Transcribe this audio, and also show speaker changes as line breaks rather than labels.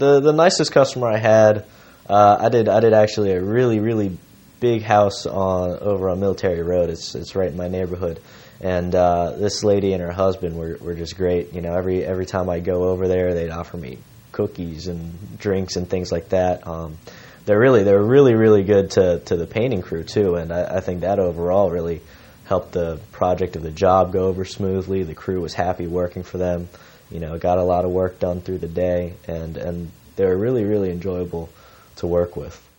The nicest customer I had, I did actually a really big house over on Military Road. It's right in my neighborhood, and this lady and her husband were just great. You know, every time I go over there, they'd offer me cookies and drinks and things like that. They're really good to the painting crew too, and I think that overall really helped the project of the job go over smoothly. The crew was happy working for them. You know, got a lot of work done through the day, and they were really enjoyable to work with.